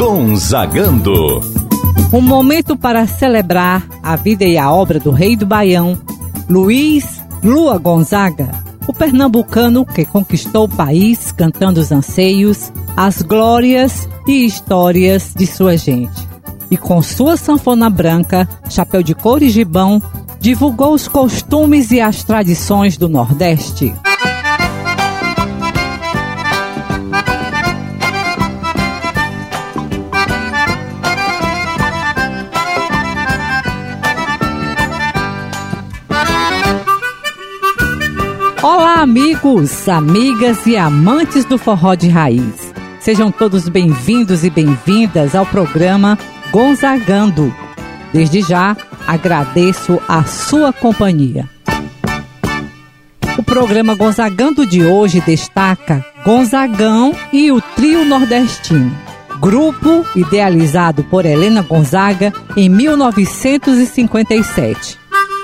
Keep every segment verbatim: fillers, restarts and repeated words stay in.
Gonzagando. Um momento para celebrar a vida e a obra do rei do Baião, Luiz Lua Gonzaga, o pernambucano que conquistou o país cantando os anseios, as glórias e histórias de sua gente. E com sua sanfona branca, chapéu de couro e gibão, divulgou os costumes e as tradições do Nordeste. Olá, amigos, amigas e amantes do forró de raiz. Sejam todos bem-vindos e bem-vindas ao programa Gonzagando. Desde já, agradeço a sua companhia. O programa Gonzagando de hoje destaca Gonzagão e o Trio Nordestino, grupo idealizado por Helena Gonzaga em mil novecentos e cinquenta e sete.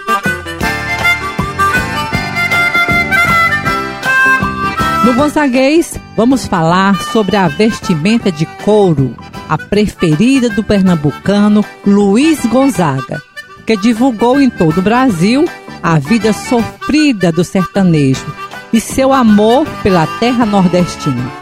No Gonzaguês, vamos falar sobre a vestimenta de couro, a preferida do pernambucano Luiz Gonzaga, que divulgou em todo o Brasil a vida sofrida do sertanejo e seu amor pela terra nordestina.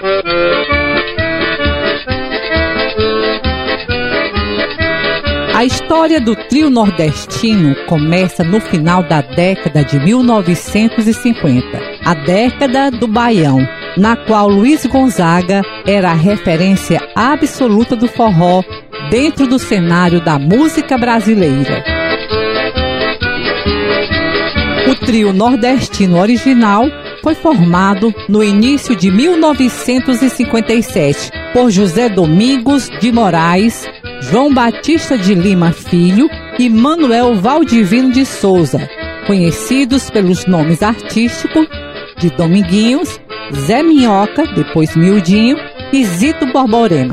A história do trio nordestino começa no final da década de mil novecentos e cinquenta, a década do Baião, na qual Luiz Gonzaga era a referência absoluta do forró dentro do cenário da música brasileira. O trio nordestino original foi formado no início de mil novecentos e cinquenta e sete por José Domingos de Moraes, João Batista de Lima Filho e Manuel Valdivino de Souza, conhecidos pelos nomes artísticos de Dominguinhos, Zé Minhoca, depois Mildinho, e Zito Borborema.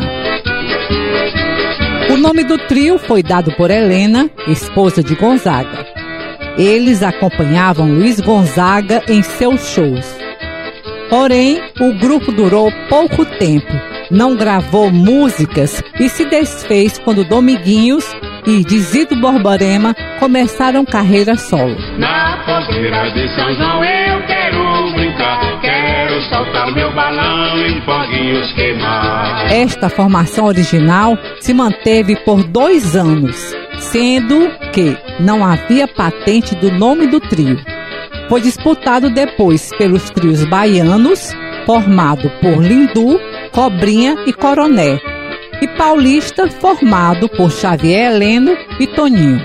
O nome do trio foi dado por Helena, esposa de Gonzaga. Eles acompanhavam Luiz Gonzaga em seus shows. Porém, o grupo durou pouco tempo, não gravou músicas e se desfez quando Dominguinhos e Zito Borborema começaram carreira solo. Na fogueira de São João eu quero brincar, quero soltar meu balão e foguinhos queimar. Esta formação original se manteve por dois anos, sendo que não havia patente do nome do trio. Foi disputado depois pelos trios baianos, formado por Lindu, Cobrinha e Coroné, e paulista, formado por Xavier Heleno e Toninho.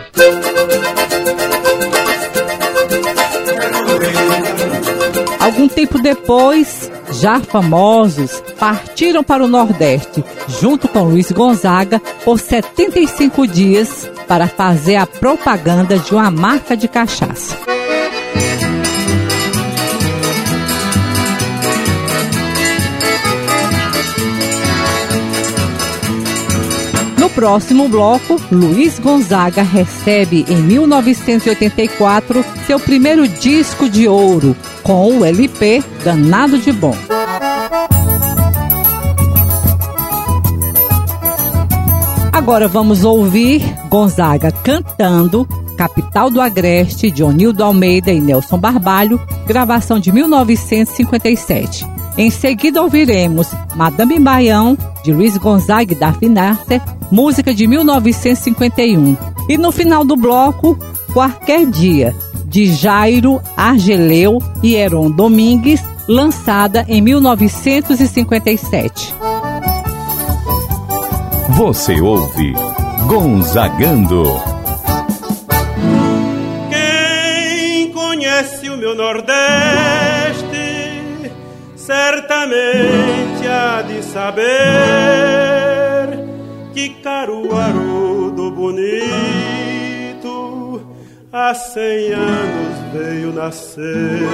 Algum tempo depois, já famosos, partiram para o Nordeste, junto com Luiz Gonzaga, por setenta e cinco dias, para fazer a propaganda de uma marca de cachaça. No próximo bloco, Luiz Gonzaga recebe em mil novecentos e oitenta e quatro seu primeiro disco de ouro, com o L P Danado de Bom. Agora vamos ouvir Gonzaga cantando Capital do Agreste, de Onildo Almeida e Nelson Barbalho, gravação de mil novecentos e cinquenta e sete. Em seguida ouviremos Madame Baião, de Luiz Gonzaga e Daphne Nasser, música de mil novecentos e cinquenta e um. E no final do bloco, Qualquer Dia, de Jairo Argeleu e Heron Domingues, lançada em mil novecentos e cinquenta e sete. Você ouve Gonzagando. Quem conhece o meu Nordeste certamente há de saber que Caruaru do Bonito há cem anos veio nascer.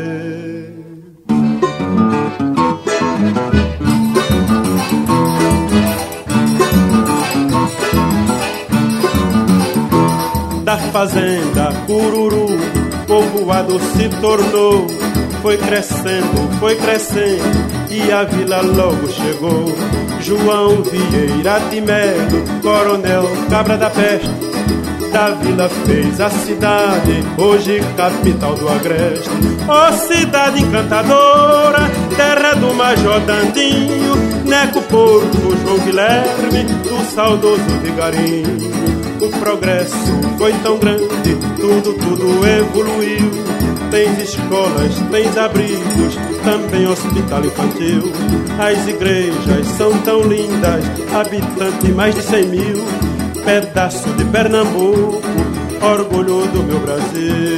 Da fazenda Cururu, povoado se tornou. Foi crescendo, foi crescendo e a vila logo chegou. João Vieira de Melo, coronel Cabra da Peste, da vila fez a cidade, hoje capital do Agreste. Ó cidade encantadora, terra do Major Dandinho, Neco Porco, João Guilherme, do saudoso Vigarinho. O progresso foi tão grande, tudo, tudo evoluiu. Tens escolas, tens abrigos, também hospital infantil. As igrejas são tão lindas, habitante mais de cem mil. Pedaço de Pernambuco, orgulho do meu Brasil.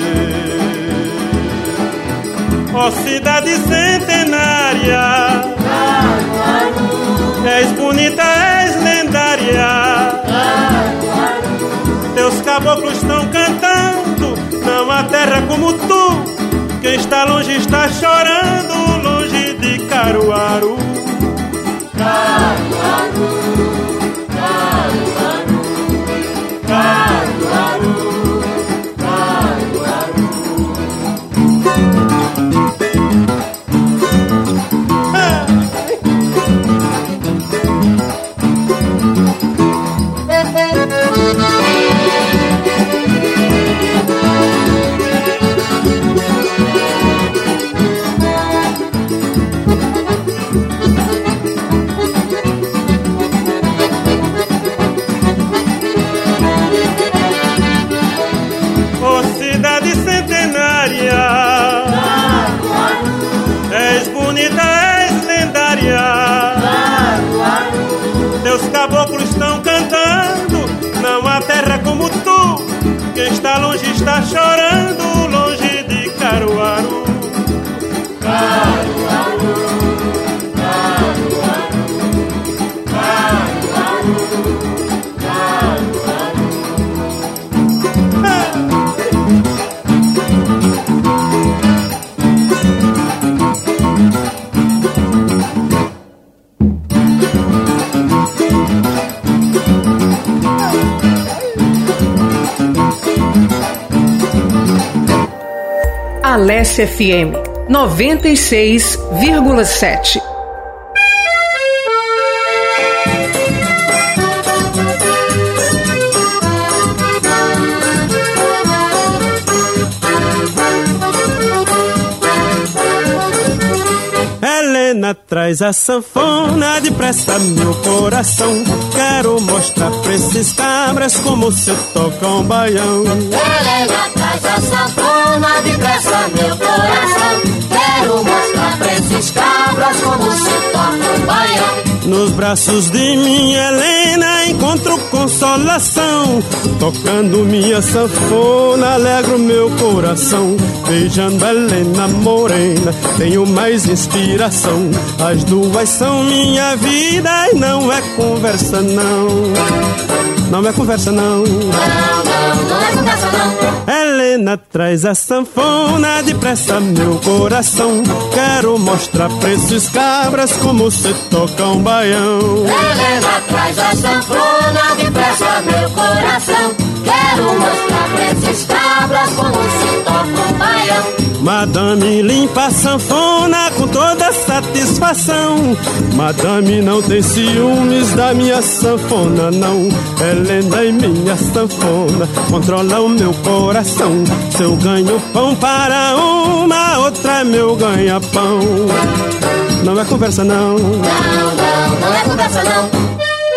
Ó cidade centenária, és bonita, és lendária. Teus caboclos estão cantando, não há terra como tu. Quem está longe está chorando, longe de Caruaru. Caruaru, Caruaru, Caruaru, Caruaru. És bonita, és lendária. Teus caboclos estão cantando, não há terra como tu. Quem está longe está chorando, longe de Caruaru. Caruaru, Caruaru, Caruaru, Caruaru. Alesse F M noventa e seis vírgula sete. Helena traz a sanfona, depressa meu coração. Quero mostrar pra esses cabras como se toca um baião. Helena traz a sanfona, depressa meu coração. Quero mostrar pra esses cabras como se toca um baião. Nos braços de minha Helena encontro consolação. Tocando minha sanfona alegro meu coração. Beijando a Helena morena tenho mais inspiração. As duas são minha vida e não é conversa não. Não é conversa não. Não, não, não é conversa não. Helena traz a sanfona, depressa meu coração. Quero mostrar pra esses cabras como se toca um baião. Helena traz a sanfona, depressa meu coração. Quero mostrar pra esses cabras como se toca um baião. Madame limpa a sanfona com toda satisfação. Madame não tem ciúmes da minha sanfona não. Helena e minha sanfona controlam meu coração. Se eu ganho pão para uma, outra é meu ganha-pão. Não é conversa não. Não, não, não é conversa não.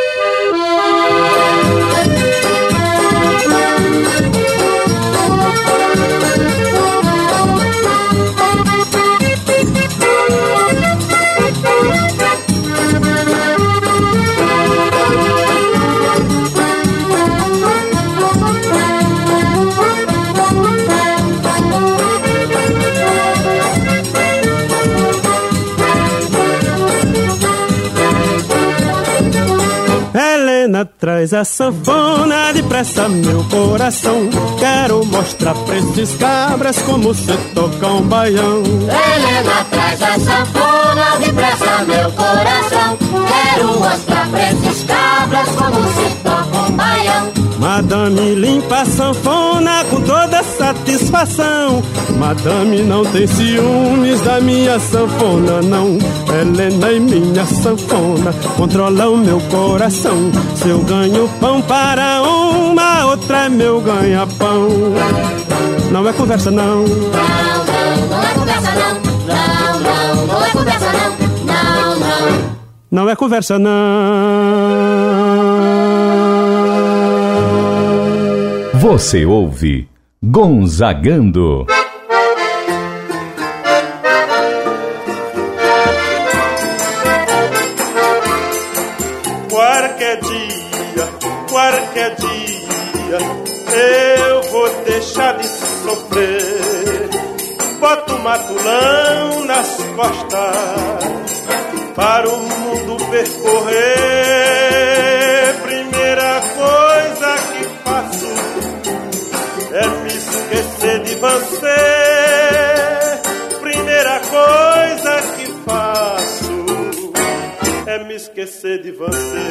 Helena traz a sanfona, depressa meu coração. Quero mostrar pra esses cabras como se toca um baião. Helena traz a sanfona, depressa meu coração. Quero mostrar pra esses cabras como se toca um baião. Madame Madame limpa a sanfona com toda satisfação. Madame não tem ciúmes da minha sanfona, não. Helena e minha sanfona controlam meu coração. Se eu ganho pão para uma, outra é meu ganha-pão. Não é conversa não. Não, não, não é conversa não. Não, não, não é conversa não. Não, não. Não é conversa não. Você ouve Gonzagando. Qualquer dia, qualquer dia, eu vou deixar de sofrer. Boto o matulão nas costas para o mundo percorrer. Primeira coisa que faço é me esquecer de você. Primeira coisa que faço é me esquecer de você.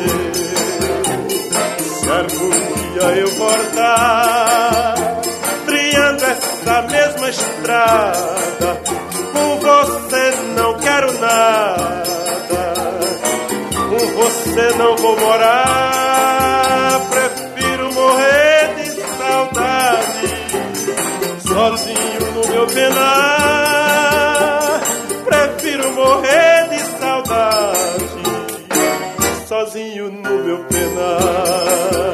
Se algum dia eu voltar trilhando essa mesma estrada, com você não quero nada, com você não vou morar. Prefiro morrer de saudade, sozinho no meu penar. Prefiro morrer de saudade, sozinho no meu penar.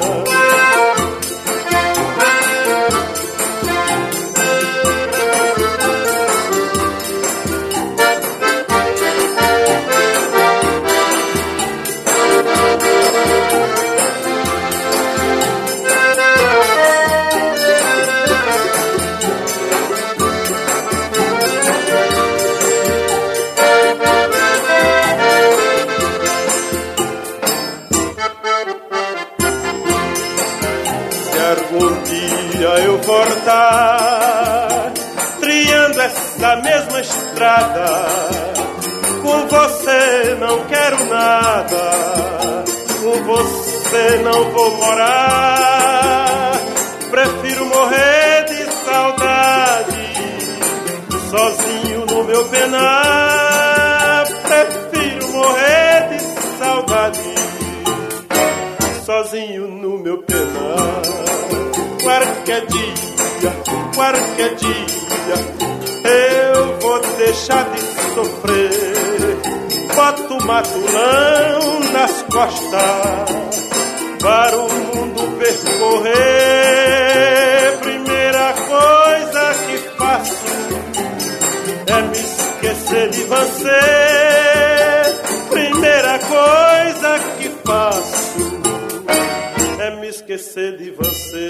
Eu voltar trilhando essa mesma estrada, com você não quero nada, com você não vou morar. Prefiro morrer de saudade, sozinho no meu penar. Prefiro morrer de saudade, sozinho no meu penar. Qualquer dia, qualquer dia, eu vou deixar de sofrer. Boto o matulão nas costas para o mundo percorrer. Primeira coisa que faço é me esquecer de você. Primeira coisa que faço é me esquecer de você.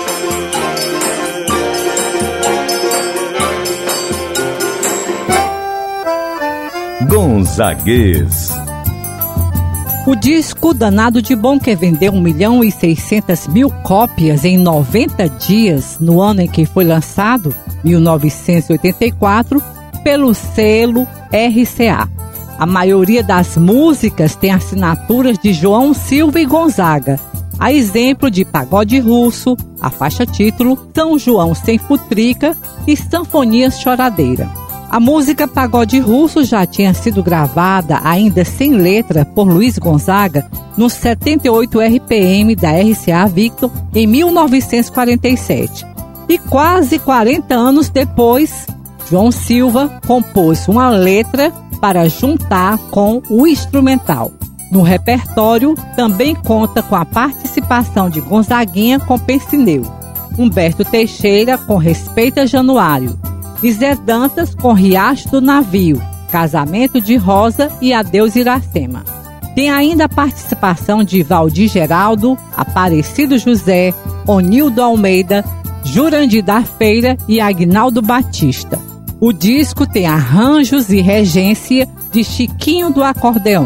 Gonzaguês. O disco Danado de Bom, que vendeu um milhão e seiscentas mil cópias em noventa dias, no ano em que foi lançado, mil novecentos e oitenta e quatro, pelo selo R C A. A maioria das músicas tem assinaturas de João Silva e Gonzaga, a exemplo de Pagode Russo, a faixa título, São João Sem Futrica e Sanfonias Choradeira. A música Pagode Russo já tinha sido gravada, ainda sem letra, por Luiz Gonzaga, no setenta e oito R P M da R C A Victor, em mil novecentos e quarenta e sete. E quase quarenta anos depois, João Silva compôs uma letra para juntar com o instrumental. No repertório, também conta com a participação de Gonzaguinha com Pensineu, Humberto Teixeira com Respeita Januário, e Zé Dantas com Riacho do Navio, Casamento de Rosa e Adeus Iracema. Tem ainda a participação de Valdir Geraldo, Aparecido José, Onildo Almeida, Jurandir da Feira e Agnaldo Batista. O disco tem arranjos e regência de Chiquinho do Acordeão.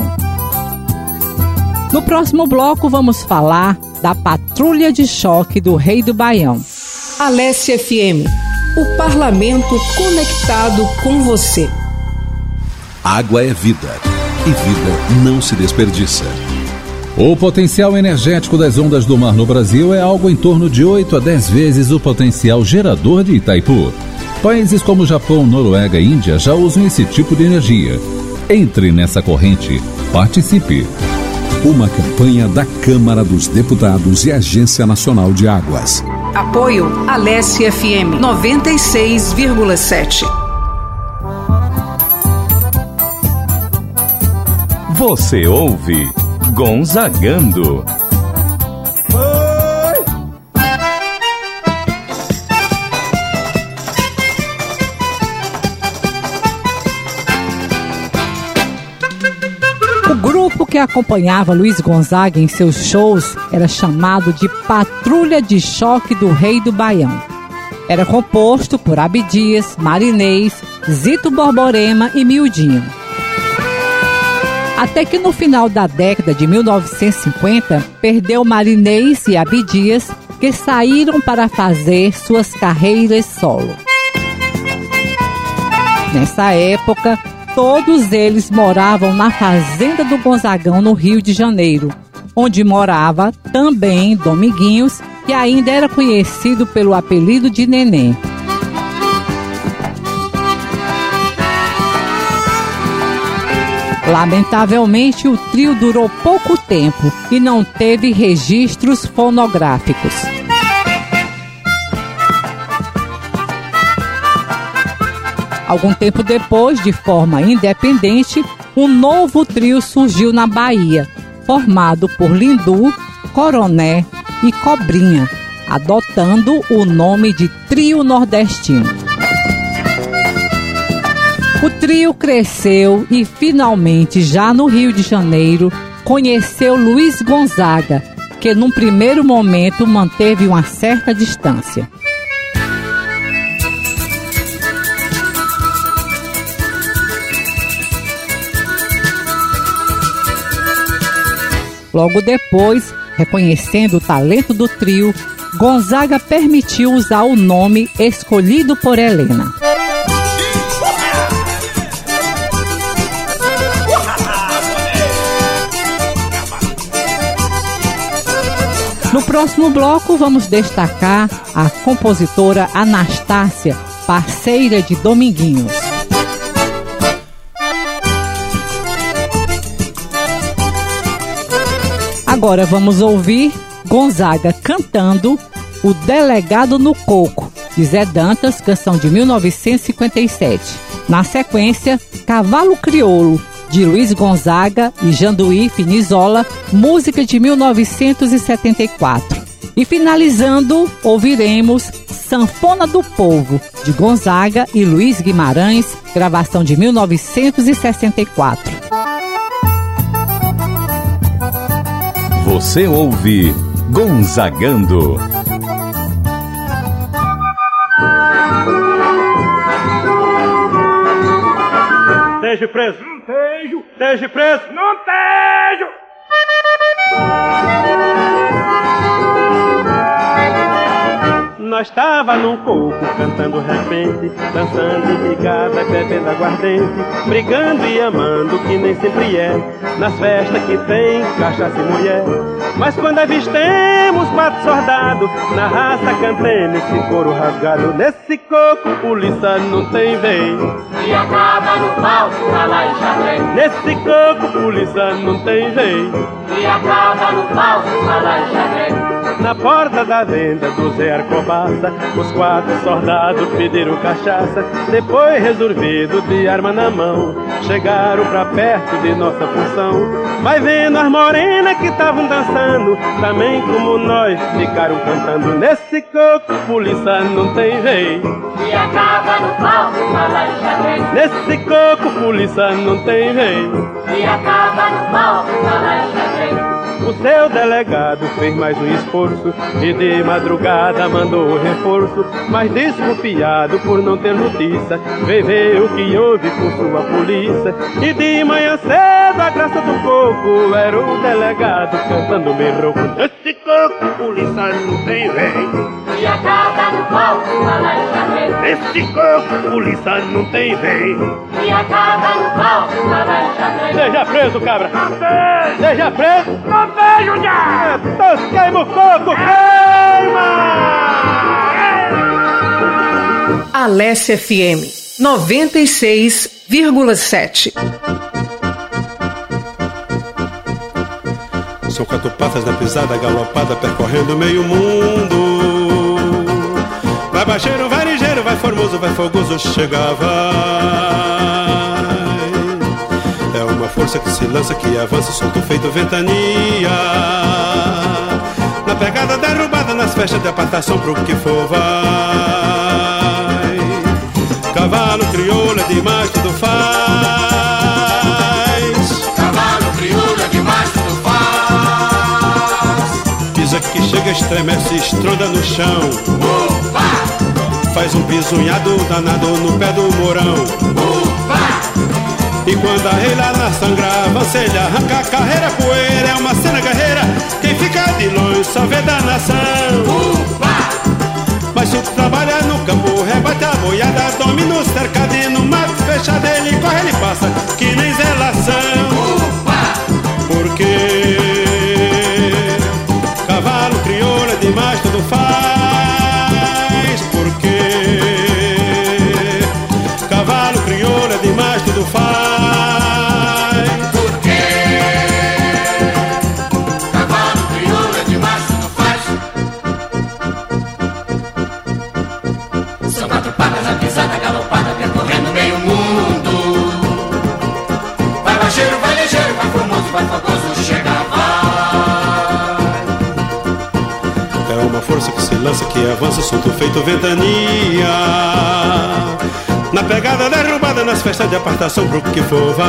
No próximo bloco vamos falar da Patrulha de Choque do Rei do Baião. Alesse F M, o parlamento conectado com você. Água é vida, e vida não se desperdiça. O potencial energético das ondas do mar no Brasil é algo em torno de oito a dez vezes o potencial gerador de Itaipu. Países como Japão, Noruega e Índia já usam esse tipo de energia. Entre nessa corrente. Participe. Uma campanha da Câmara dos Deputados e Agência Nacional de Águas. Apoio Alesse F M noventa e seis vírgula sete. Você ouve Gonzagando. O grupo que acompanhava Luiz Gonzaga em seus shows era chamado de Patrulha de Choque do Rei do Baião. Era composto por Abdias, Marinês, Zito Borborema e Mildinho. Até que no final da década de mil novecentos e cinquenta, perdeu Marinês e Abdias, que saíram para fazer suas carreiras solo. Nessa época, todos eles moravam na fazenda do Gonzagão, no Rio de Janeiro, onde morava também Dominguinhos, que ainda era conhecido pelo apelido de Neném. Lamentavelmente, o trio durou pouco tempo e não teve registros fonográficos. Algum tempo depois, de forma independente, um novo trio surgiu na Bahia, formado por Lindu, Coroné e Cobrinha, adotando o nome de Trio Nordestino. O trio cresceu e, finalmente, já no Rio de Janeiro, conheceu Luiz Gonzaga, que num primeiro momento manteve uma certa distância. Logo depois, reconhecendo o talento do trio, Gonzaga permitiu usar o nome escolhido por Helena. No próximo bloco, vamos destacar a compositora Anastácia, parceira de Dominguinhos. Agora vamos ouvir Gonzaga cantando O Delegado no Coco, de Zé Dantas, canção de mil novecentos e cinquenta e sete. Na sequência, Cavalo Crioulo, de Luiz Gonzaga e Janduí Finizola, música de mil novecentos e setenta e quatro. E finalizando, ouviremos Sanfona do Povo, de Gonzaga e Luiz Guimarães, gravação de mil novecentos e sessenta e quatro. Você ouve Gonzagando. Esteja preso, não tejo. Esteja preso, não tejo. Nós tava num coco, cantando repente, dançando embrigada, bebendo aguardente, brigando e amando, que nem sempre é, nas festas que tem cachaça e mulher. Mas quando avistemos quatro soldados, na raça cantando esse couro rasgado, nesse coco polícia não tem vez. E acaba no falso, lá em xadrez. Nesse coco polícia não tem vez. E acaba no falso, lá em xadrez. Na porta da venda do Zé Arcobaça, os quatro soldados pediram cachaça. Depois, resolvido de arma na mão, chegaram pra perto de nossa função. Vai vendo as morenas que estavam dançando, também como nós ficaram cantando. Nesse coco, polícia não tem vez. E acaba no falso, lá em xadrez. Nesse coco, polícia não tem vez. E acaba no falso, lá em xadrez. O seu delegado fez mais um esforço e de madrugada mandou o reforço, mas desconfiado por não ter notícia, veio ver o que houve com sua polícia. E de manhã cedo a graça do coco era o delegado cantando bem rouco. Esse coco, polícia não tem vez. E acaba no volta uma lancha. Esse coco, polícia não tem vez. E acaba no volta uma lancha. Seja preso, cabra. Seja preso. Não vejo já. Então queima o coco, queima! Alesse F M noventa e seis vírgula sete. São quatro patas da pisada galopada percorrendo meio mundo. Vai baixeiro, vai ligeiro, vai formoso, vai fogoso, chega, vai. É uma força que se lança, que avança, solto feito ventania. Na pegada derrubada, nas festas de apartação, pro que for vai. Cavalo crioulo é demais, tudo faz. Cavalo crioulo é demais, tudo faz. Pisa que chega, estremece, estronda no chão. Ufa! Faz um bisunhado danado no pé do morão. Ufa! E quando a reila na sangra avancelha, arranca a carreira, poeira, é uma cena guerreira. Quem fica de longe só vê da nação. Ufa! Mas se trabalha no campo, rebate a boiada, domina o cercadinho, no mato fechado, ele corre, ele passa, que nem zelação. Ufa! Porque cavalo crioulo é demais, tudo faz. Porque cavalo crioulo é demais, tudo faz. Porque cavalo crioulo é demais, tudo faz. São quatro patas na pisada galopada percorrendo meio mundo. Vai baixeiro, vai ligeiro, vai formoso, vai fogoso, chega, vai. É uma força que se lança, que avança, solto feito ventania. Na pegada derrubada, nas festas de apartação, pro que for vai.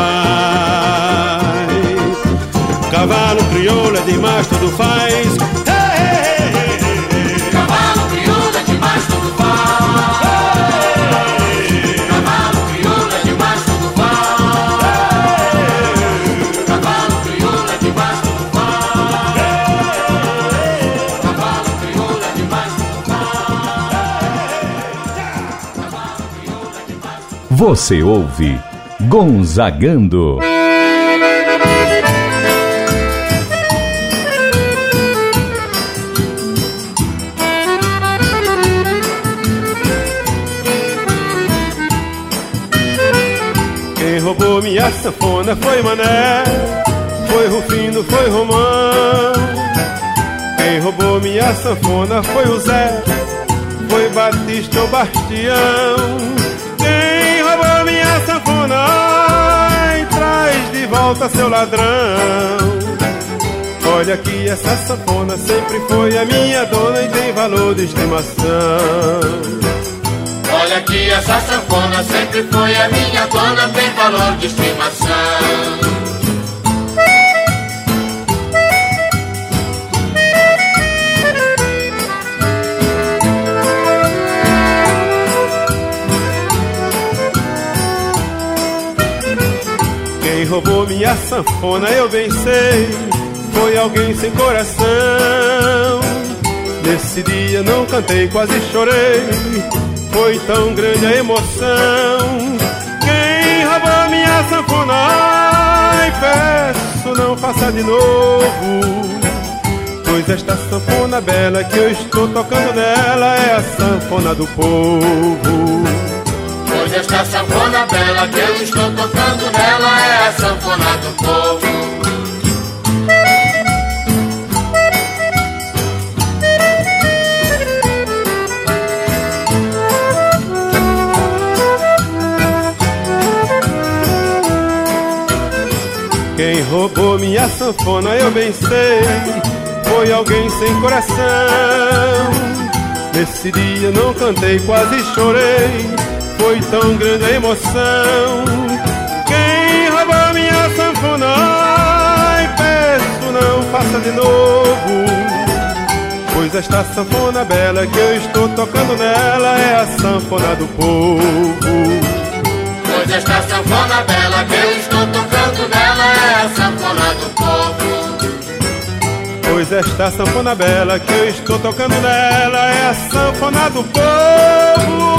Cavalo crioulo é demais, tudo faz. Hey, hey, hey, hey, hey. Cavalo crioulo é demais, tudo faz. Cavalo crioulo é demais, tudo faz. Cavalo crioulo é demais, tudo faz. Cavalo crioulo é demais, tudo faz. Você ouve Gonzagando. Quem roubou minha sanfona foi Mané, foi Rufino, foi Romão. Quem roubou minha sanfona foi o Zé, foi Batista ou Bastião. Quem roubou minha sanfona, ai, traz de volta seu ladrão. Olha que essa sanfona sempre foi a minha dona e tem valor de estimação. Olha que essa sanfona sempre foi a minha dona, tem valor de estimação. Quem roubou minha sanfona eu bem sei, foi alguém sem coração. Nesse dia não cantei, quase chorei, foi tão grande a emoção. Quem roubou minha sanfona, ai, peço não faça de novo, pois esta sanfona bela que eu estou tocando nela é a sanfona do povo. Pois esta sanfona bela que eu estou tocando nela é a sanfona do povo. Quem roubou minha sanfona eu bem sei, foi alguém sem coração. Nesse dia não cantei, quase chorei, foi tão grande a emoção. Quem roubou minha sanfona, ai, peço não faça de novo, pois esta sanfona bela que eu estou tocando nela é a sanfona do povo. Pois esta sanfona bela que eu estou tocando nela é a sanfona do povo. Pois esta sanfona bela que eu estou tocando nela é a sanfona do povo.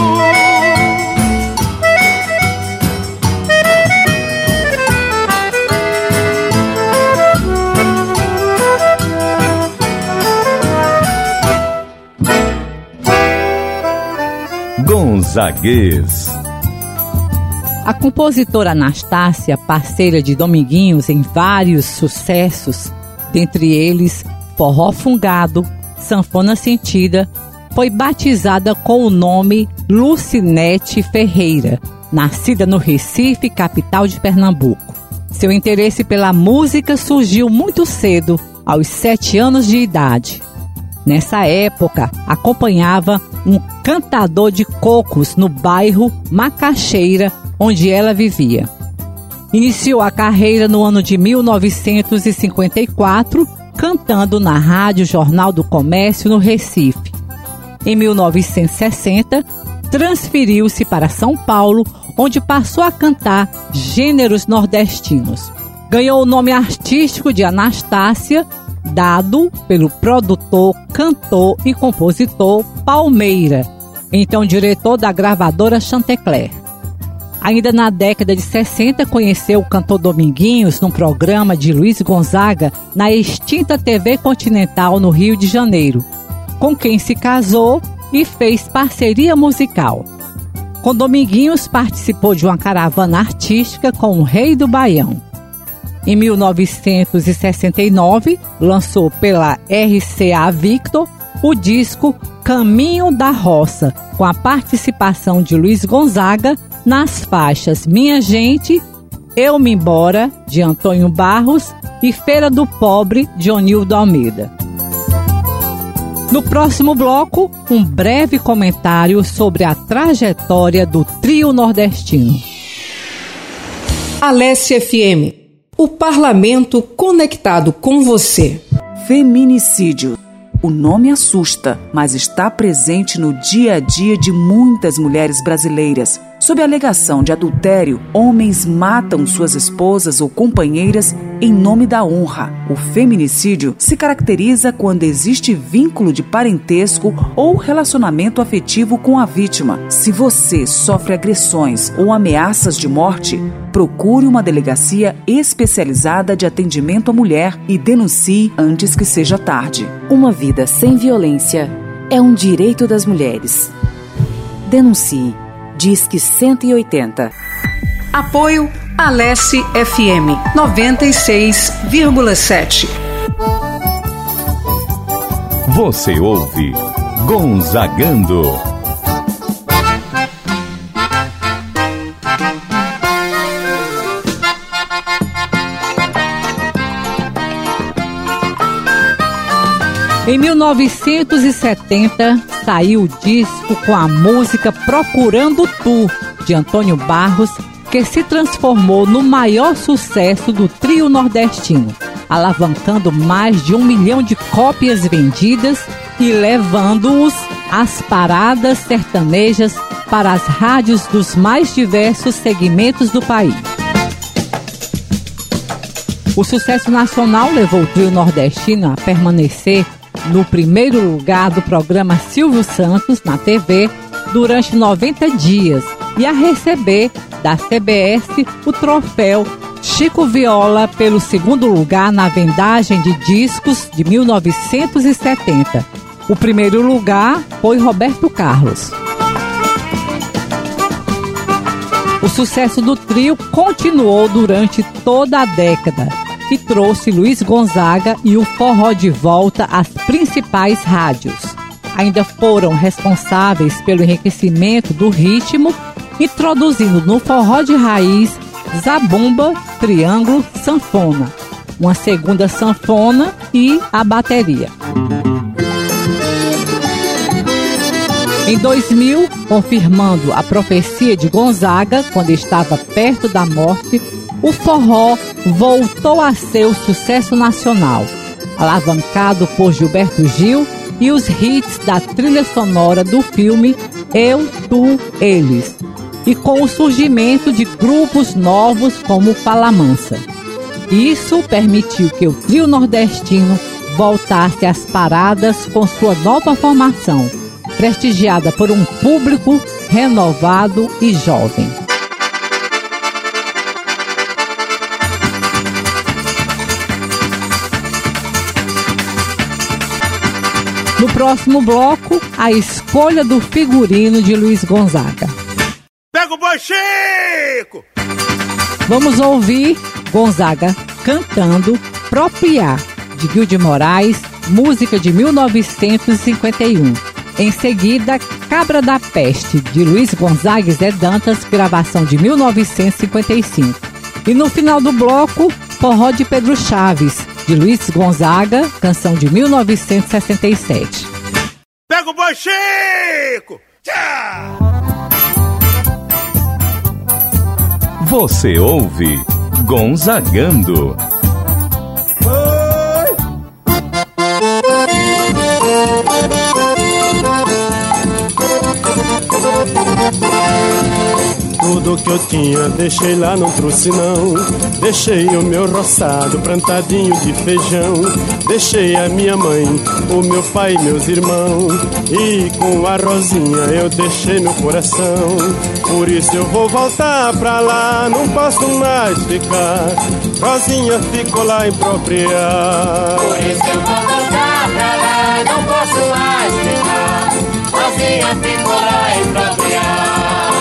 Gonzaguês. A compositora Anastácia, parceira de Dominguinhos em vários sucessos, dentre eles Forró Fungado, Sanfona Sentida, foi batizada com o nome Lucinete Ferreira, nascida no Recife, capital de Pernambuco. Seu interesse pela música surgiu muito cedo, aos sete anos de idade. Nessa época, acompanhava um cantador de cocos no bairro Macaxeira, onde ela vivia. Iniciou a carreira no ano de mil novecentos e cinquenta e quatro, cantando na Rádio Jornal do Comércio, no Recife. Em mil novecentos e sessenta, transferiu-se para São Paulo, onde passou a cantar gêneros nordestinos. Ganhou o nome artístico de Anastácia, dado pelo produtor, cantor e compositor Palmeira, então diretor da gravadora Chantecler. Ainda na década de sessenta, conheceu o cantor Dominguinhos num programa de Luiz Gonzaga na extinta T V Continental no Rio de Janeiro, com quem se casou e fez parceria musical. Com Dominguinhos participou de uma caravana artística com o Rei do Baião. Em mil novecentos e sessenta e nove, lançou pela R C A Victor o disco Caminho da Roça, com a participação de Luiz Gonzaga nas faixas Minha Gente, Eu Me Embora, de Antônio Barros, e Feira do Pobre, de Onildo Almeida. No próximo bloco, um breve comentário sobre a trajetória do trio nordestino. Alesse F M. O Parlamento conectado com você. Feminicídio. O nome assusta, mas está presente no dia a dia de muitas mulheres brasileiras. Sob a alegação de adultério, homens matam suas esposas ou companheiras em nome da honra. O feminicídio se caracteriza quando existe vínculo de parentesco ou relacionamento afetivo com a vítima. Se você sofre agressões ou ameaças de morte, procure uma delegacia especializada de atendimento à mulher e denuncie antes que seja tarde. Uma vida sem violência é um direito das mulheres. Denuncie. Disque cento e oitenta. Apoio Alesse F M noventa e seis vírgula sete. Você ouve Gonzagando. Em mil novecentos e setenta, saiu o disco com a música Procurando Tu, de Antônio Barros, que se transformou no maior sucesso do trio nordestino, alavancando mais de um milhão de cópias vendidas e levando-os às paradas sertanejas para as rádios dos mais diversos segmentos do país. O sucesso nacional levou o trio nordestino a permanecer no primeiro lugar do programa Silvio Santos na T V durante noventa dias e a receber da C B S o troféu Chico Viola pelo segundo lugar na vendagem de discos de mil novecentos e setenta. O primeiro lugar foi Roberto Carlos. O sucesso do trio continuou durante toda a década e trouxe Luiz Gonzaga e o forró de volta às principais rádios. Ainda foram responsáveis pelo enriquecimento do ritmo, introduzindo no forró de raiz zabumba, triângulo, sanfona, uma segunda sanfona e a bateria. Em dois mil, confirmando a profecia de Gonzaga quando estava perto da morte, o forró voltou a ser o sucesso nacional, alavancado por Gilberto Gil e os hits da trilha sonora do filme Eu, Tu, Eles, e com o surgimento de grupos novos como Fala Mansa. Isso permitiu que o trio nordestino voltasse às paradas com sua nova formação, prestigiada por um público renovado e jovem. No próximo bloco, a escolha do figurino de Luiz Gonzaga. Pega o boi, Chico! Vamos ouvir Gonzaga cantando Propriar, de Guil de Moraes, música de mil novecentos e cinquenta e um. Em seguida, Cabra da Peste, de Luiz Gonzaga e Zé Dantas, gravação de mil novecentos e cinquenta e cinco. E no final do bloco, Forró de Pedro Chaves, de Luiz Gonzaga, canção de mil novecentos e sessenta e sete. Pega o boi, Chico! Tchau! Você ouve Gonzagando. Tudo que eu tinha deixei lá, não trouxe não. Deixei o meu roçado plantadinho de feijão. Deixei a minha mãe, o meu pai e meus irmãos. E com a Rosinha eu deixei meu coração. Por isso eu vou voltar pra lá, não posso mais ficar. Rosinha ficou lá em Propriar. Por isso eu vou voltar pra lá, não posso mais ficar. Rosinha ficou lá em Propriar.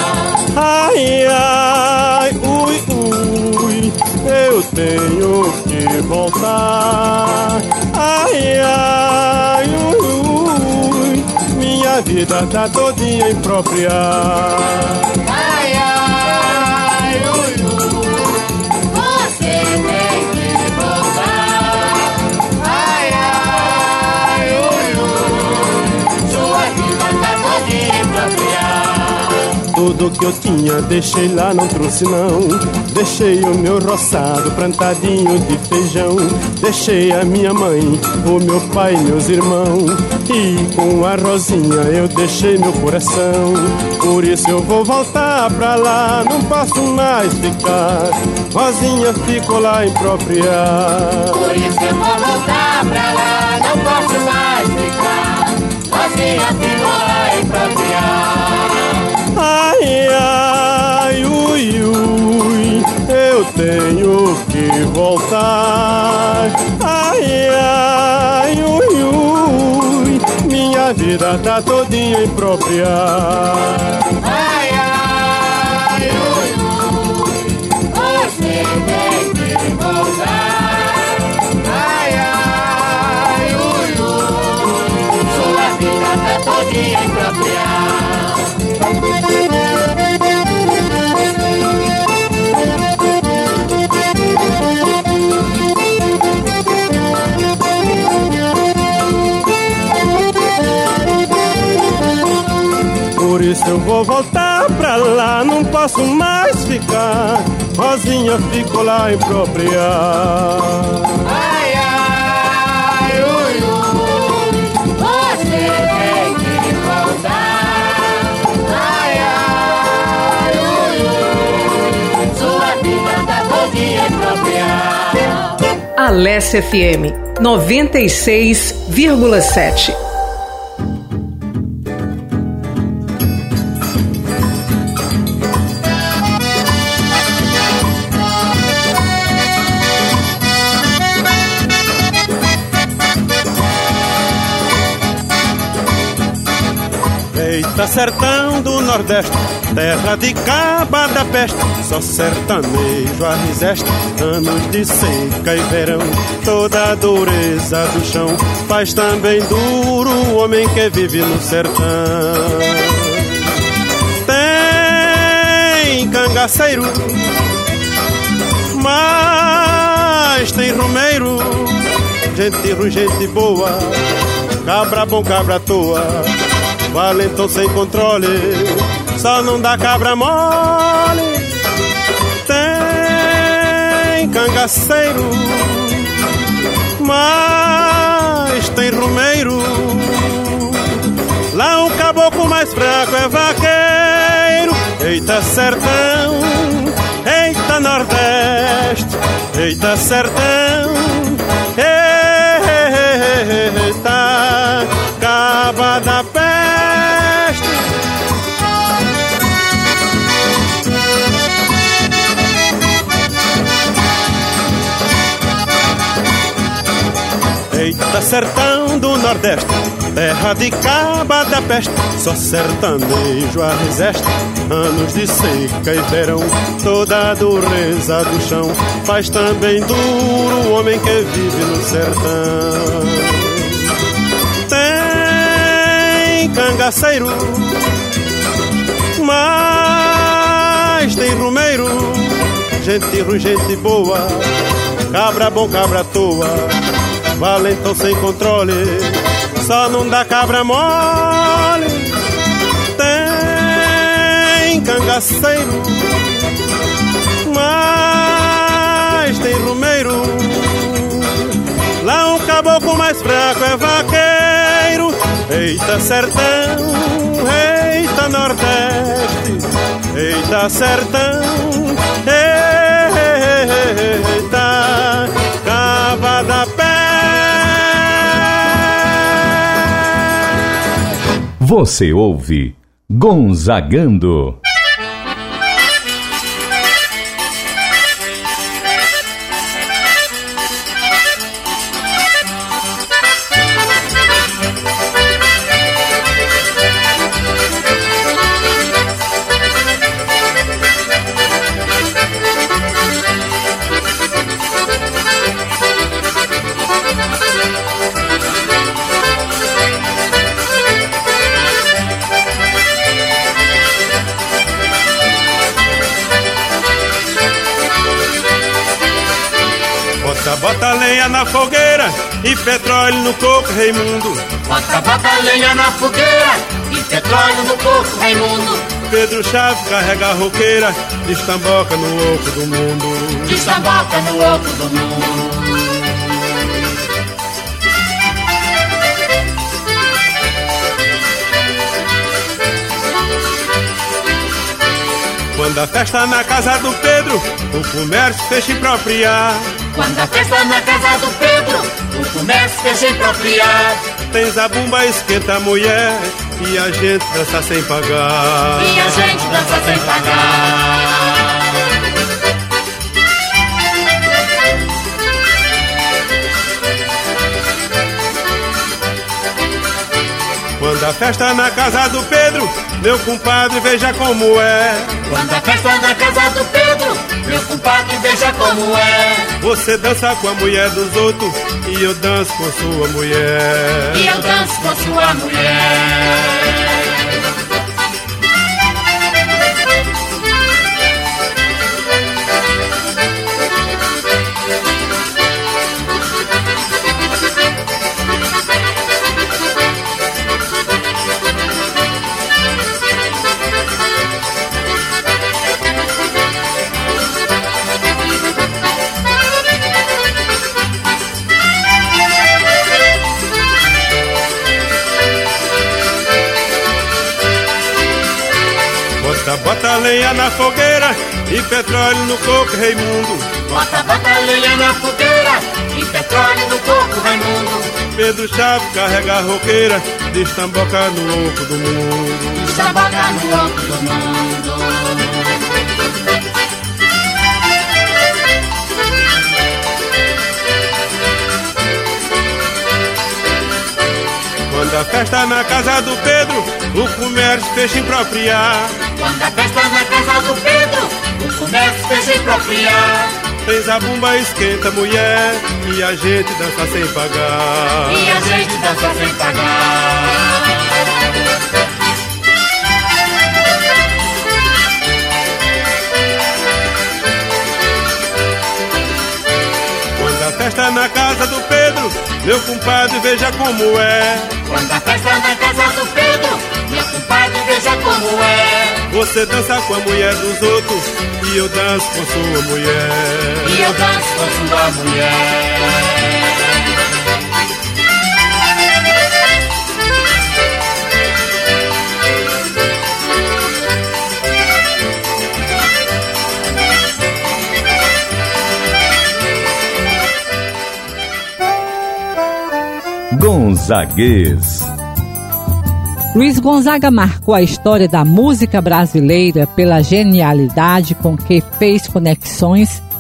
Ai, ai, ui, ui, eu tenho que voltar. Ai, ai, ui, ui, minha vida tá todinha em Propriar. Ai, ai, ui, ui, você tem que voltar. Ai, ai, ui, ui, sua vida tá todinha em Propriar. Tudo que eu tinha deixei lá, não trouxe não. Deixei o meu roçado plantadinho de feijão. Deixei a minha mãe, o meu pai e meus irmãos. E com a Rosinha eu deixei meu coração. Por isso eu vou voltar pra lá, não posso mais ficar. Rosinha ficou lá em Propriar. Por isso eu vou voltar pra lá, não posso mais ficar. Rosinha ficou lá em Propriar. Ai, ai, ui, ui, eu tenho que voltar. Ai, ai, ui, ui, minha vida tá todinha em Propriar. Ai, ai, ui, ui, você tem que voltar. Ai, ai, ui, ui, sua vida tá todinha em Propriar. Por isso eu vou voltar pra lá, não posso mais ficar. Rosinha ficou lá em Propriar. Ai, ai, ui, ui, você tem que voltar. Ai, ai, ui, ui, sua vida tá todinha em Propriar. Alesse F M noventa e seis vírgula sete. Eita, sertão do Nordeste, terra de Caba da Peste, só sertanejo arriseste, anos de seca e verão, toda a dureza do chão faz também duro o homem que vive no sertão. Tem cangaceiro, mas tem romeiro, gente ruim, gente boa, cabra bom, cabra à toa, valentão sem controle, só não dá cabra mole. Tem cangaceiro, mas tem romeiro, lá um caboclo mais fraco é vaqueiro. Eita sertão, eita Nordeste, eita sertão, ei, ei, ei, Eita, sertão do Nordeste, terra de caba da peste, só sertanejo a reseste. Anos de seca e verão, toda a dureza do chão faz também duro o homem que vive no sertão. Tem cangaceiro, mas tem rumeiro, gente ruim, gente boa, cabra bom, cabra à toa, valentão sem controle, só não dá cabra mole. Tem cangaceiro, mas tem rumeiro, lá um caboclo mais fraco é vaqueiro. Eita sertão, eita Nordeste, eita sertão, eita cava da pé. Você ouve Gonzagando. Bota lenha na fogueira e petróleo no coco, Raimundo. Bota, bota lenha na fogueira e petróleo no coco, Raimundo. Pedro Chaves carrega a roqueira, destamboca no oco do mundo. Destamboca no oco do mundo. Quando a festa na casa do Pedro, o comércio fecha em propriar. Quando a festa na casa do Pedro, o comércio fecha em propriar. Tem zabumba, esquenta a mulher e a gente dança sem pagar. E a gente dança sem pagar. Quando a festa na casa do Pedro, meu compadre, veja como é. Quando a festa na casa do Pedro, meu compadre, veja como é. Você dança com a mulher dos outros e eu danço com sua mulher. E eu danço com sua mulher. Bota lenha na fogueira e petróleo no coco, Raimundo. Bota, bota lenha na fogueira e petróleo no coco, Raimundo. Pedro Chaves carrega a roqueira, destamboca no oco do mundo. Destamboca no oco do mundo. Quando a festa na casa do Pedro, o comércio fecha em propriar. Quando a festa na casa do Pedro, o comércio fecha em propriar. Tem zabumba, esquenta a mulher e a gente dança sem pagar. E a gente dança sem pagar. Quando a festa na casa do Pedro, meu compadre, veja como é. Quando a festa na casa do Pedro, meu compadre, veja como é. Você dança com a mulher dos outros e eu danço com sua mulher. E eu danço com sua mulher. Gonzaguês. Luiz Gonzaga marcou a história da música brasileira pela genialidade com que fez conexões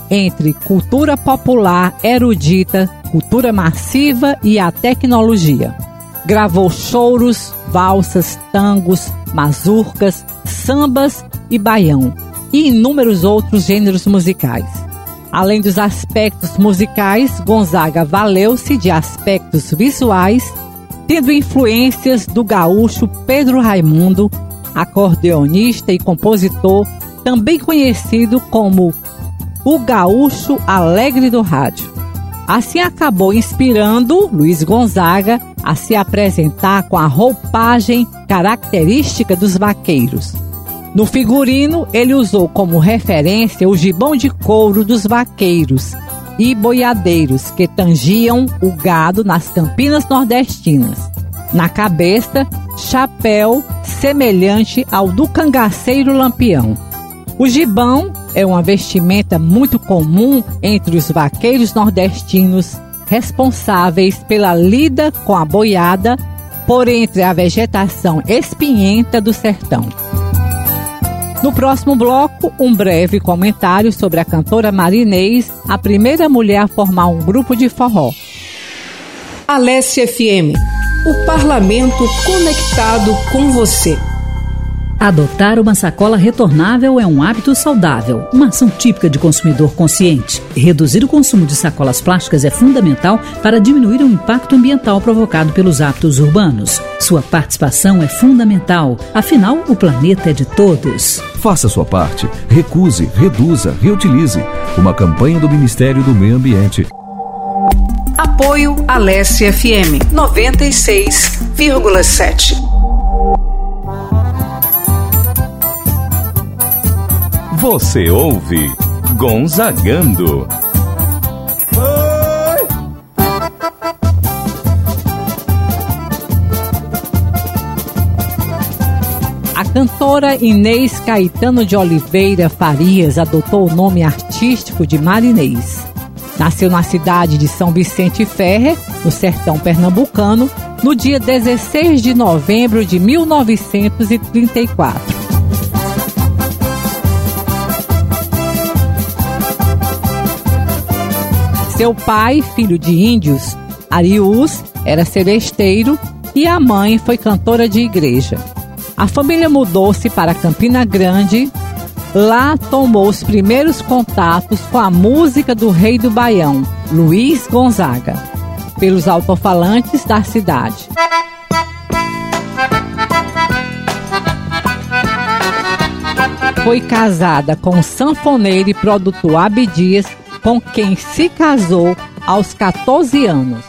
entre cultura popular erudita, cultura massiva e a tecnologia. Gravou choros, valsas, tangos, mazurcas, sambas e baião, e inúmeros outros gêneros musicais. Além dos aspectos musicais, Gonzaga valeu-se de aspectos visuais, tendo influências do gaúcho Pedro Raimundo, acordeonista e compositor, também conhecido como o gaúcho alegre do rádio. Assim acabou inspirando Luiz Gonzaga a se apresentar com a roupagem característica dos vaqueiros. No figurino, ele usou como referência o gibão de couro dos vaqueiros e boiadeiros que tangiam o gado nas campinas nordestinas. Na cabeça, chapéu semelhante ao do cangaceiro lampião. O gibão é uma vestimenta muito comum entre os vaqueiros nordestinos, responsáveis pela lida com a boiada por entre a vegetação espinhenta do sertão. No próximo bloco, um breve comentário sobre a cantora Marinês, a primeira mulher a formar um grupo de forró. Alesse F M, o parlamento conectado com você. Adotar uma sacola retornável é um hábito saudável, uma ação típica de consumidor consciente. Reduzir o consumo de sacolas plásticas é fundamental para diminuir o impacto ambiental provocado pelos hábitos urbanos. Sua participação é fundamental, afinal, o planeta é de todos. Faça sua parte. Recuse, reduza, reutilize. Uma campanha do Ministério do Meio Ambiente. Apoio Alesse F M noventa e seis vírgula sete. Você ouve Gonzagando. A cantora Inês Caetano de Oliveira Farias adotou o nome artístico de Marinês. Nasceu na cidade de São Vicente Ferrer, no sertão pernambucano, no dia dezesseis de novembro de mil novecentos e trinta e quatro. Seu pai, filho de índios, Ariús, era seresteiro e a mãe foi cantora de igreja. A família mudou-se para Campina Grande. Lá tomou os primeiros contatos com a música do rei do Baião, Luiz Gonzaga, pelos alto-falantes da cidade. Foi casada com o sanfoneiro e produtor Abdias, com quem se casou aos catorze anos.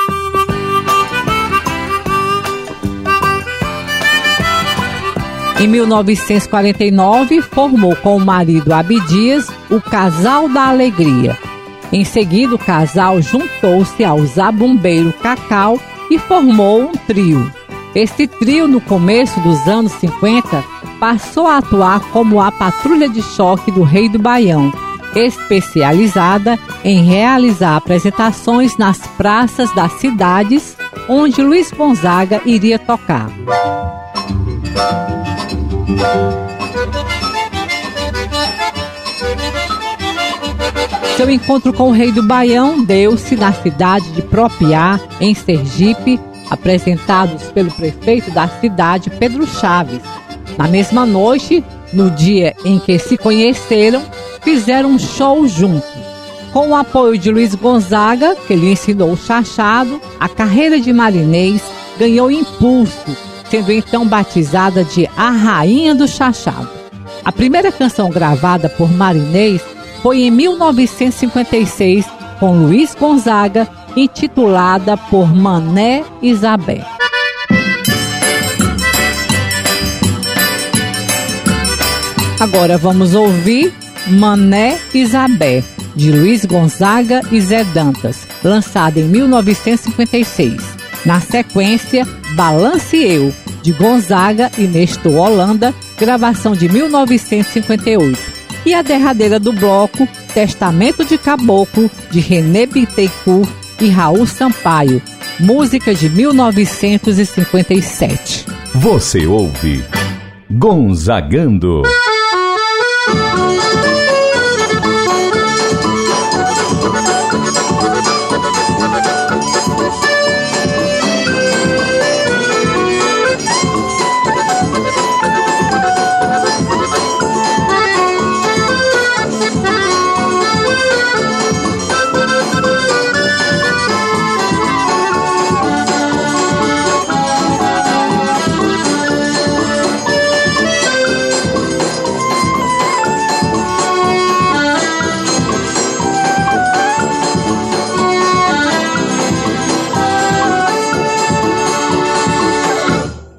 Em mil novecentos e quarenta e nove, formou com o marido Abdias o Casal da Alegria. Em seguida, o casal juntou-se ao Zabumbeiro Cacau e formou um trio. Este trio, no começo dos anos cinquenta, passou a atuar como a patrulha de choque do Rei do Baião, especializada em realizar apresentações nas praças das cidades onde Luiz Gonzaga iria tocar. Seu encontro com o Rei do Baião deu-se na cidade de Propiá, em Sergipe, apresentados pelo prefeito da cidade, Pedro Chaves. Na mesma noite, no dia em que se conheceram, fizeram um show juntos. Com o apoio de Luiz Gonzaga, que lhe ensinou o chachado, a carreira de Marinês ganhou impulso, sendo então batizada de a Rainha do Chachado. A primeira canção gravada por Marinês foi em mil novecentos e cinquenta e seis, com Luiz Gonzaga, intitulada por Mané Isabé. Agora vamos ouvir Mané Isabé, de Luiz Gonzaga e Zé Dantas, lançada em mil novecentos e cinquenta e seis. Na sequência, Balance Eu, de Gonzaga e Nestor Holanda, gravação de mil novecentos e cinquenta e oito. E a derradeira do bloco, Testamento de Caboclo, de René Bittencourt e Raul Sampaio, música de mil novecentos e cinquenta e sete. Você ouve Gonzagando.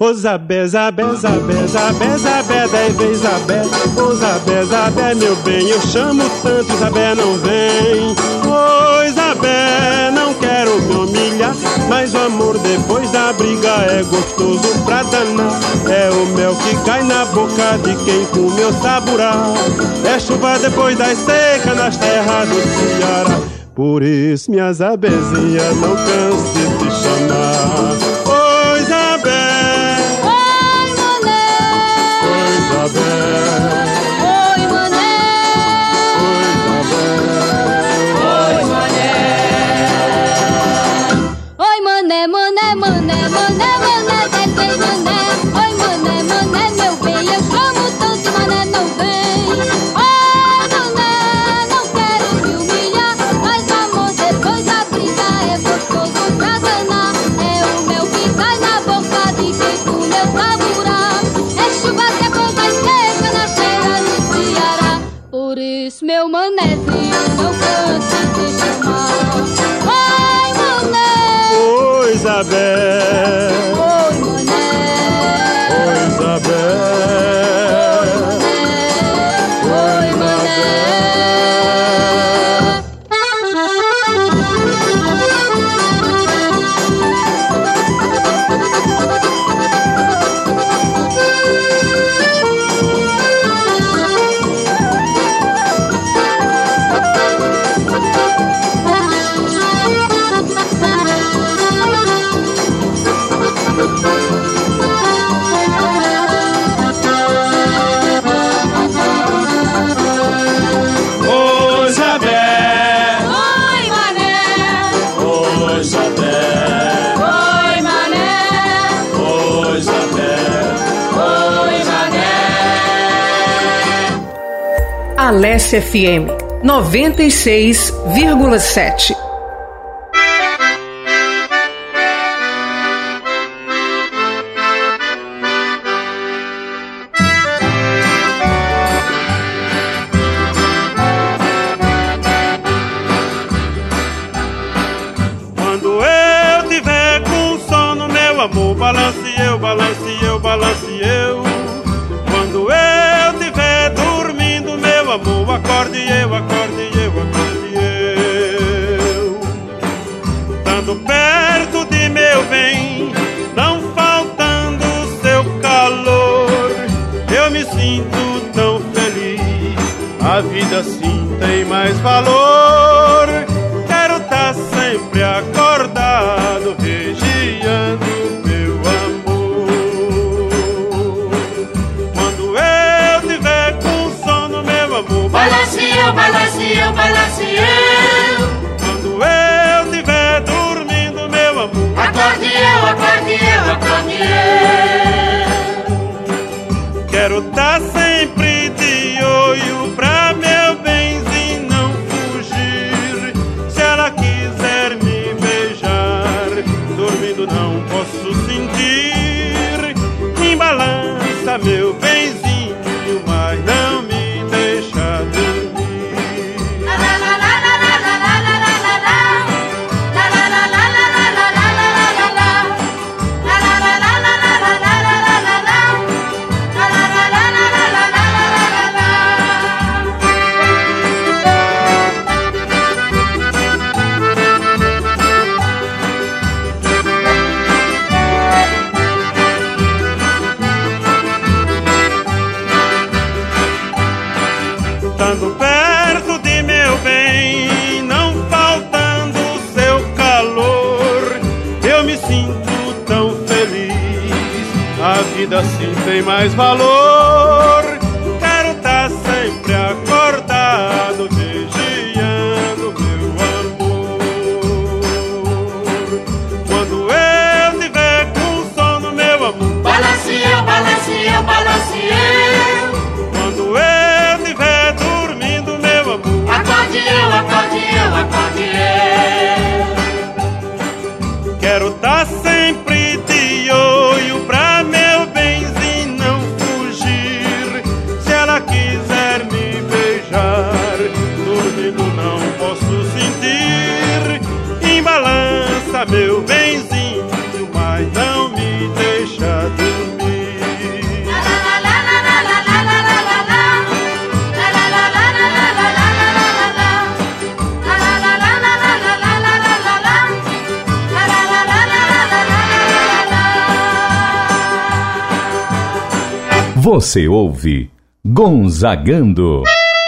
Ô Zabé, Zabé, Zabé, Zabé, Zabé, dez vezes Zabé. Ô Zabé, Zabé, meu bem, eu chamo tanto, Zabé não vem. Ô Zabé, não quero me humilhar, mas o amor depois da briga é gostoso pra danar. É o mel que cai na boca de quem comeu saburá. É chuva depois das secas nas terras do Ceará. Por isso, minha Zabezinha, não canse de te chamar. Oi, Zabé. Oi, mané. Oi, Zabé. Oi, mané. Oi, Zabé. Oi, mané. Oi, mané, mané, mané, mané, mané, dez vezes mané. Oi, mané, mané, meu bem, eu chamo tanto, mané não vem. Oi, mané, não quero me humilhar, mas o amor depois da briga é gostoso pra danar. É o mel que cai na boca de quem comeu saburá. É chuva depois da seca nas terras do Ceará. Por isso, meu manézinho, não canse de chamar. Oi, mané. Oi, Zabé. Oi, mané. Oi, Zabé. Oi, mané. Oi, Zabé. Oi, mané. Oi, Zabé. Oi, mané. Oi, Zabé. Oi, mané. Alesse F M noventa e seis vírgula sete. Quando eu tiver com sono, meu amor, balance eu, balance eu, balance eu. Quando eu tiver dormindo, meu amor, acorde eu, acorde eu, acorde eu. Estando perto de meu bem, não faltando seu calor, eu me sinto tão feliz. A vida assim tem mais valor. Quero estar sempre acordado, vigiando meu amor. Quando eu tiver com sono, meu amor, Balance eu, balance eu, balance eu. quando eu tiver dormindo, meu amor, Acorde eu, acorde eu, acorde eu. quero estar sempre de olho pra meu benzinho não fugir. Se ela quiser me beijar, dormindo não posso sentir. Me balança meu benzinho, mas não me deixa dormir. La la la la la la la la la la la la. La la la la la la la la la la la la. La la la la la la la la la la la la. La la la la la la la la la la la. Estando perto de meu bem, não faltando seu calor, eu me sinto tão feliz. A vida assim tem mais valor. Quero estar sempre acordado, vigiando meu amor. Quando eu tiver com sono, meu amor, Balance eu, balance eu, balance eu. quando eu tiver dormindo, meu amor, Acorde eu, acorde eu, acorde eu. quero estar sempre de olho pra meu benzinho não fugir. Se ela quiser me beijar, dormindo não posso sentir. Embalança meu benzinho, mas não me deixa dormir. Você ouve Gonzagando.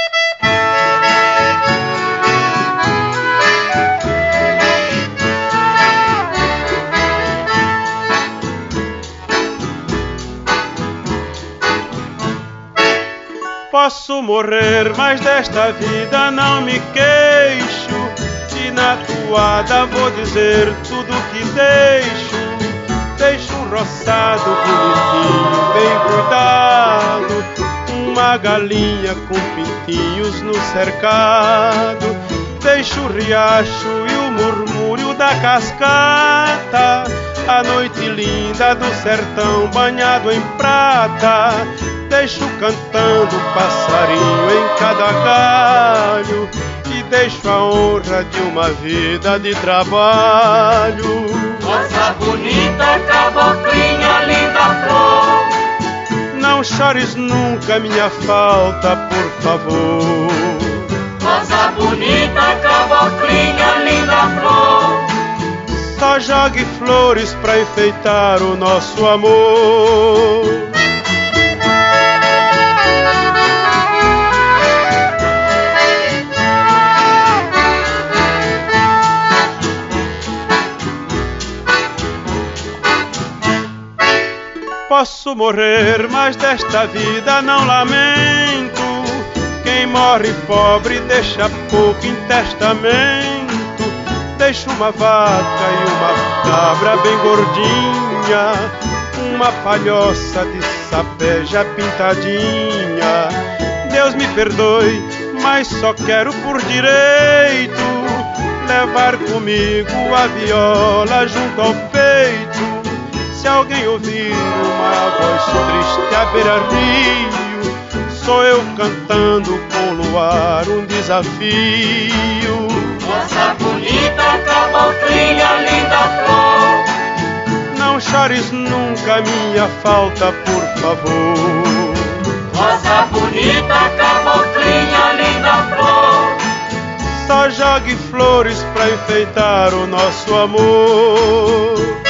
Posso morrer, mas desta vida não me queixo. E na toada vou dizer tudo que deixo. Deixo um roçado bonitinho, bem cuidado, uma galinha com pintinhos no cercado. Deixo o riacho e o murmúrio da cascata, a noite linda do sertão banhado em prata. Deixo cantando um passarinho em cada galho e deixo a honra de uma vida de trabalho. Moça bonita, caboclinha, linda flor, não chores nunca minha falta, por favor. Moça bonita, caboclinha, linda flor, só jogue flores pra enfeitar o nosso amor. Posso morrer, mas desta vida não lamento. Quem morre pobre deixa pouco em testamento. Deixa uma vaca e uma cabra bem gordinha, uma palhoça de sapé já pintadinha. Deus me perdoe, mas só quero por direito levar comigo a viola junto ao peito. Se alguém ouvir uma voz triste à beira-rio, sou eu cantando com o luar um desafio. Moça bonita, caboclinha, linda flor, não chores nunca minha falta, por favor. Moça bonita, caboclinha, linda flor, só jogue flores pra enfeitar o nosso amor.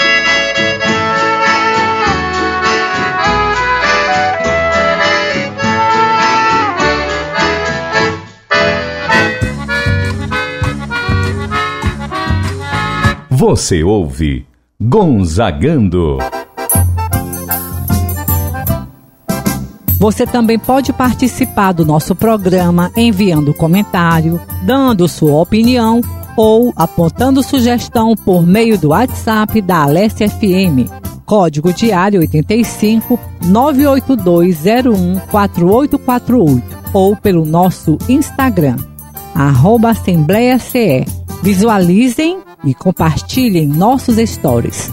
Você ouve Gonzagando. Você também pode participar do nosso programa enviando comentário, dando sua opinião ou apontando sugestão por meio do WhatsApp da Alessia F M. Código de área oitenta e cinco, nove oito dois zero um, quatro oito quatro oito ou pelo nosso Instagram, arroba Assembleia C E. Visualizem e compartilhem nossos stories.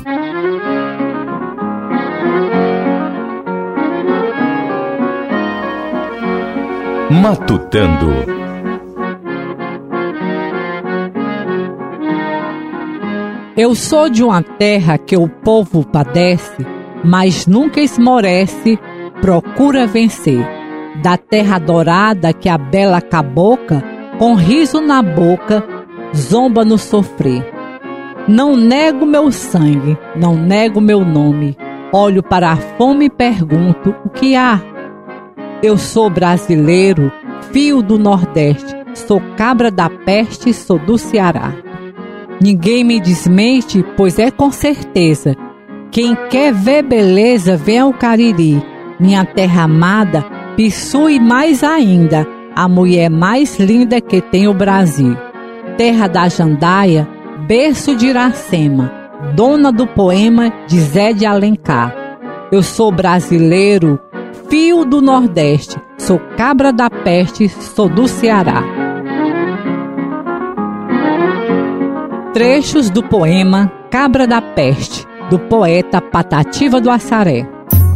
Matutando. Eu sou de uma terra que o povo padece, mas nunca esmorece, procura vencer. Da terra dourada que a bela cabocla, com riso na boca, zomba no sofrer. Não nego meu sangue, não nego meu nome. Olho para a fome e pergunto o que há. Eu sou brasileiro, fio do Nordeste, sou cabra da peste, sou do Ceará. Ninguém me desmente, pois é com certeza. Quem quer ver beleza, vem ao Cariri. Minha terra amada, possui mais ainda a mulher mais linda que tem o Brasil. Terra da jandaia, berço de Iracema, dona do poema de Zé de Alencar. Eu sou brasileiro, fio do Nordeste, sou cabra da peste, sou do Ceará. Trechos do poema Cabra da Peste, do poeta Patativa do Assaré.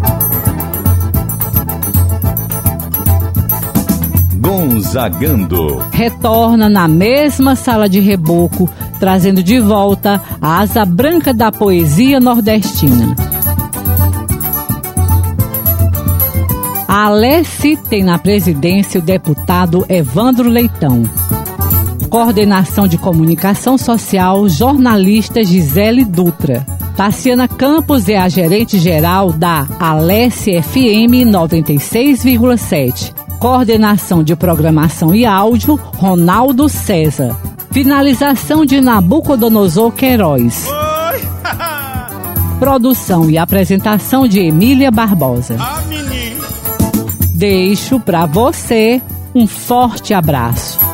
Gonzagando. Retorna na mesma sala de reboco, trazendo de volta a asa branca da poesia nordestina. A Alessi tem na presidência o deputado Evandro Leitão. Coordenação de Comunicação Social, jornalista Gisele Dutra. Tassiana Campos é a gerente-geral da Alesse F M noventa e seis vírgula sete. Coordenação de programação e áudio, Ronaldo César. Finalização de Nabucodonosor Queiroz. Produção e apresentação de Emília Barbosa. Deixo para você um forte abraço.